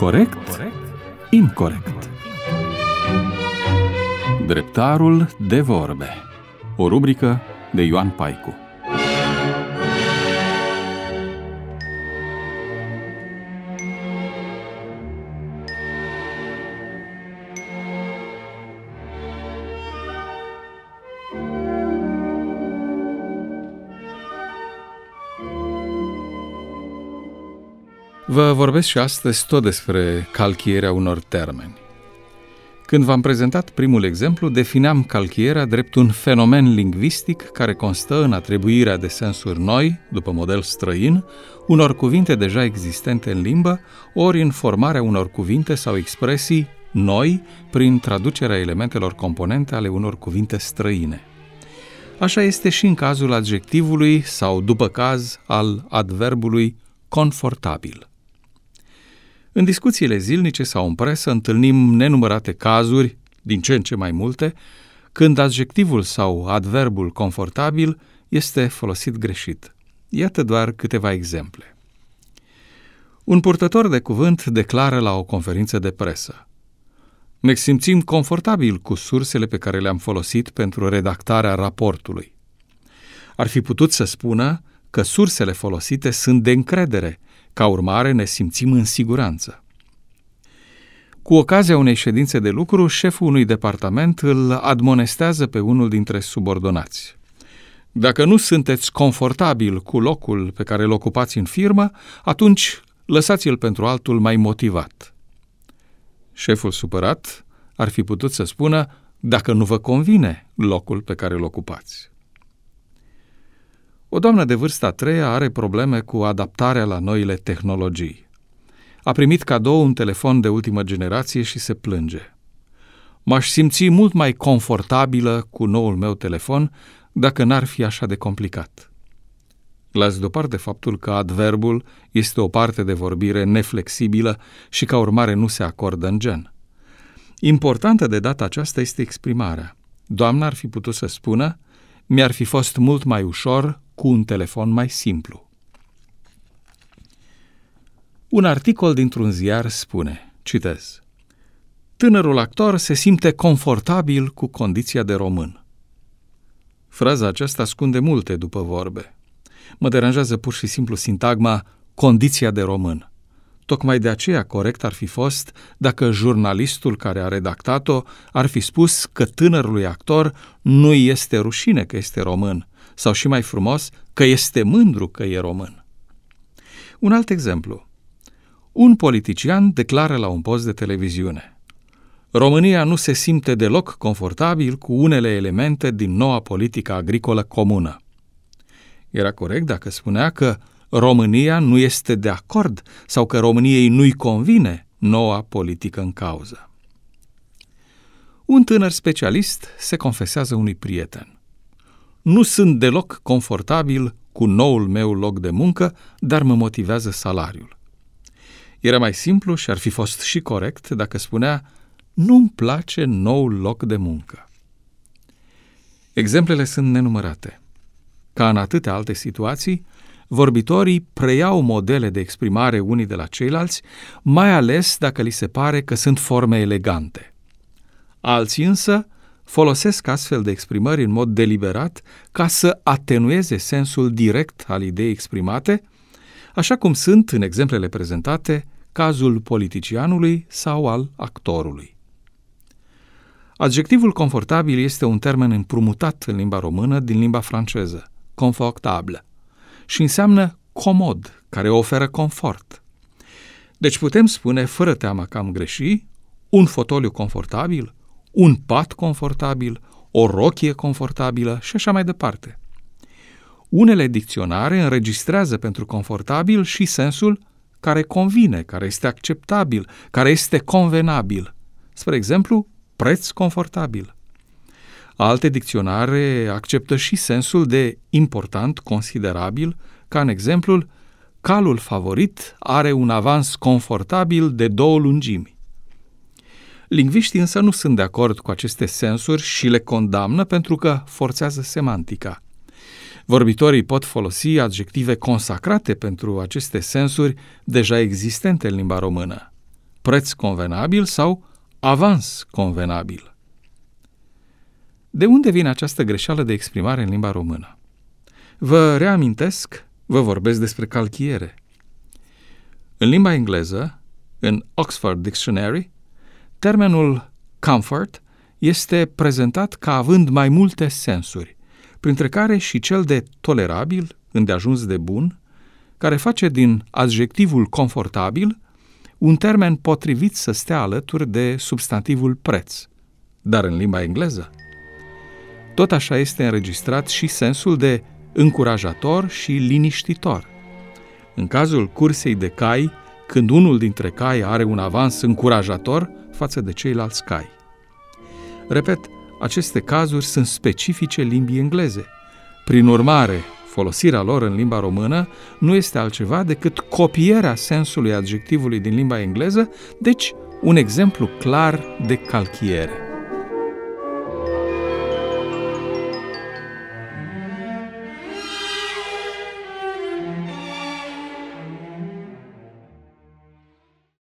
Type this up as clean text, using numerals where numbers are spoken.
Corect? Incorect. Dreptarul de vorbe. O rubrică de Ioan Paicu. Vă vorbesc și astăzi tot despre calchierea unor termeni. Când v-am prezentat primul exemplu, defineam calchierea drept un fenomen lingvistic care constă în atribuirea de sensuri noi, după model străin, unor cuvinte deja existente în limbă, ori în formarea unor cuvinte sau expresii noi prin traducerea elementelor componente ale unor cuvinte străine. Așa este și în cazul adjectivului sau, după caz, al adverbului confortabil. În discuțiile zilnice sau în presă întâlnim nenumărate cazuri, din ce în ce mai multe, când adjectivul sau adverbul confortabil este folosit greșit. Iată doar câteva exemple. Un purtător de cuvânt declară la o conferință de presă: ne simțim confortabil cu sursele pe care le-am folosit pentru redactarea raportului. Ar fi putut să spună că sursele folosite sunt de încredere, ca urmare ne simțim în siguranță. Cu ocazia unei ședințe de lucru, șeful unui departament îl admonestează pe unul dintre subordonați: dacă nu sunteți confortabil cu locul pe care îl ocupați în firmă, atunci lăsați-l pentru altul mai motivat. Șeful supărat ar fi putut să spună: dacă nu vă convine locul pe care îl ocupați. O doamnă de vârsta a treia are probleme cu adaptarea la noile tehnologii. A primit cadou un telefon de ultimă generație și se plânge: m-aș simți mult mai confortabilă cu noul meu telefon dacă n-ar fi așa de complicat. Las deoparte faptul că adverbul este o parte de vorbire neflexibilă și ca urmare nu se acordă în gen. Importantă de data aceasta este exprimarea. Doamna ar fi putut să spună: mi-ar fi fost mult mai ușor cu un telefon mai simplu. Un articol dintr-un ziar spune, citez: tânărul actor se simte confortabil cu condiția de român. Fraza aceasta ascunde multe după vorbe. Mă deranjează pur și simplu sintagma condiția de român. Tocmai de aceea corect ar fi fost dacă jurnalistul care a redactat-o ar fi spus că tânărului actor nu este rușine că este român, sau și mai frumos, că este mândru că e român. Un alt exemplu. Un politician declară la un post de televiziune: România nu se simte deloc confortabil cu unele elemente din noua politică agricolă comună. Era corect dacă spunea că România nu este de acord sau că României nu-i convine noua politică în cauză. Un tânăr specialist se confesează unui prieten: nu sunt deloc confortabil cu noul meu loc de muncă, dar mă motivează salariul. Era mai simplu și ar fi fost și corect dacă spunea: nu-mi place noul loc de muncă. Exemplele sunt nenumărate. Ca în atâtea alte situații, vorbitorii preiau modele de exprimare unii de la ceilalți, mai ales dacă li se pare că sunt forme elegante. Alții însă folosesc astfel de exprimări în mod deliberat ca să atenueze sensul direct al ideii exprimate, așa cum sunt, în exemplele prezentate, cazul politicianului sau al actorului. Adjectivul confortabil este un termen împrumutat în limba română din limba franceză, confortable, și înseamnă comod, care oferă confort. Deci putem spune, fără teamă că am greșit, un fotoliu confortabil, un pat confortabil, o rochie confortabilă și așa mai departe. Unele dicționare înregistrează pentru confortabil și sensul care convine, care este acceptabil, care este convenabil. Spre exemplu, preț confortabil. Alte dicționare acceptă și sensul de important, considerabil, ca în exemplul: calul favorit are un avans confortabil de 2 lungimi. Lingviștii însă nu sunt de acord cu aceste sensuri și le condamnă pentru că forțează semantica. Vorbitorii pot folosi adjective consacrate pentru aceste sensuri deja existente în limba română. preț convenabil sau avans convenabil. De unde vine această greșeală de exprimare în limba română? Vă reamintesc, vă vorbesc despre calchiere. În limba engleză, în Oxford Dictionary, termenul comfort este prezentat ca având mai multe sensuri, printre care și cel de tolerabil, îndeajuns de bun, care face din adjectivul confortabil un termen potrivit să stea alături de substantivul preț. Dar în limba engleză, tot așa este înregistrat și sensul de încurajator și liniștitor. În cazul cursei de cai, când unul dintre cai are un avans încurajator față de ceilalți cai. Repet, aceste cazuri sunt specifice limbii engleze. Prin urmare, folosirea lor în limba română nu este altceva decât copierea sensului adjectivului din limba engleză, deci un exemplu clar de calchiere.